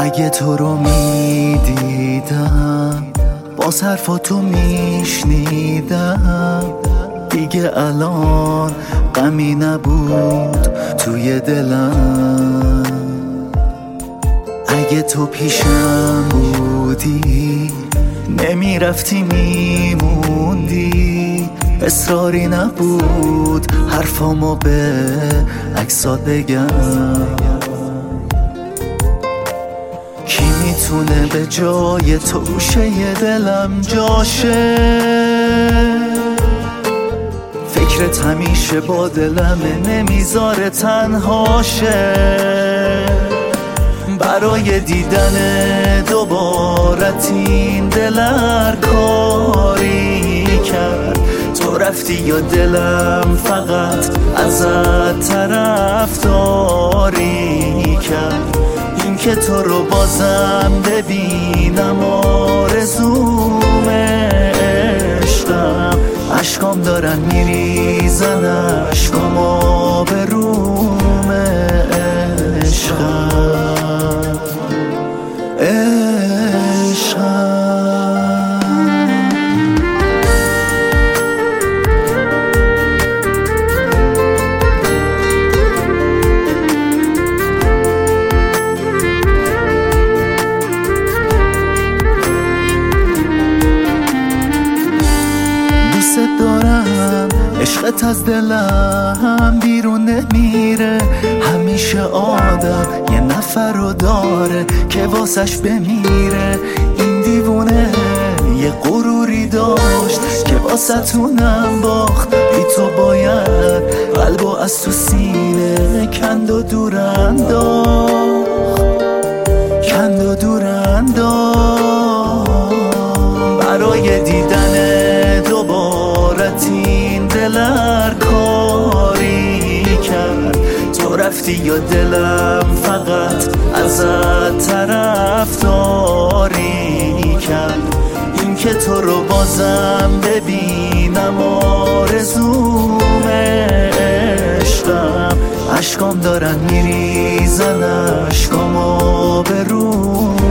اگه تو رو میدیدم باز حرفاتو میشنیدم، دیگه الان غمی نبود توی دلم. اگه تو پیشم بودی نمیرفتی میموندی، اصراری نبود حرفامو به عکسات بگم. کی میتونه به جای تو گوشه دلم جاشه؟ فکرت همیشه با دلمه نمیذاره تنهاشه. برای دیدن دوبارت این دلر کاری کرد. تو رفتی یا دلم فقط ازت طرفداری کرد. این که تو رو بازم ببینم آرزوم عشقم. اشکام دارن میریزن اشکام آبروم عشقم. دارم عشقت از دلم بیرون نمیره. همیشه آدم یه نفر رو داره که واسش بمیره. این دیوونه یه غروری داشت که واسه تونم باخت. بی تو باید قلبو از تو سینه کند و دور انداخت، کند و دور انداخت. برای دیدن این دلر کاری کرد. تو رفتی یا دلم فقط ازت طرفداری کرد. این که تو رو بازم ببینم آرزوم عشقم. اشکام دارن میریزن اشکام آبروم